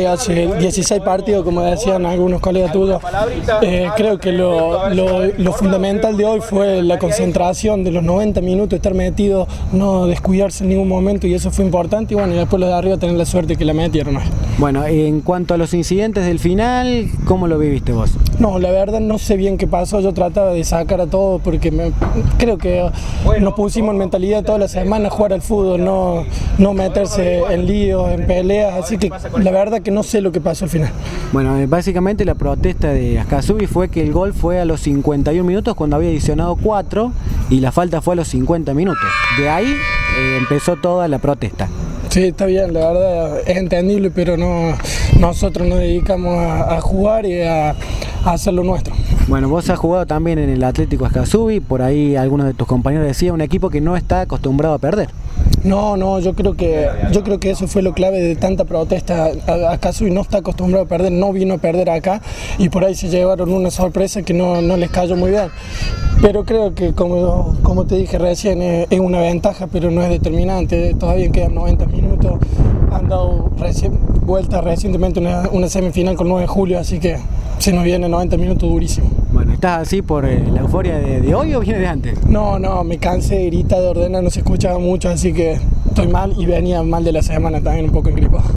hace 16 partidos, como decían algunos colegas tuyos. Creo que lo fundamental de hoy fue la concentración de los 90 minutos, estar metido, no descuidarse en ningún momento, y eso fue importante. Y bueno, y después los de arriba tener la suerte que la metieron hoy. Bueno, en cuanto a los incidentes del final, ¿cómo lo viviste vos? No, la verdad no sé bien qué pasó. Yo trataba de sacar a todos porque creo que nos pusimos en mentalidad toda la semana jugar al fútbol, no meterse en líos, en peleas, así que la verdad que no sé lo que pasó al final. Bueno, básicamente la protesta de Ascasubi fue que el gol fue a los 51 minutos cuando había adicionado 4 y la falta fue a los 50 minutos. De ahí empezó toda la protesta. Sí, está bien, la verdad es entendible, pero nosotros nos dedicamos a jugar y a hacer lo nuestro. Bueno, vos has jugado también en el Atlético Ascasubi, por ahí algunos de tus compañeros decían, un equipo que no está acostumbrado a perder. No, yo creo que eso fue lo clave de tanta protesta. Ascasubi no está acostumbrado a perder, no vino a perder acá y por ahí se llevaron una sorpresa que no les cayó muy bien. Pero creo que, como te dije recién, es una ventaja, pero no es determinante. Todavía quedan 90 minutos. Han dado vuelta recientemente una semifinal con 9 de julio, así que se nos viene 90 minutos durísimo. Bueno, ¿estás así por la euforia de hoy o viene de antes? No, me cansé de gritar, de ordenar, no se escuchaba mucho, así que estoy mal y venía mal de la semana también un poco engripado.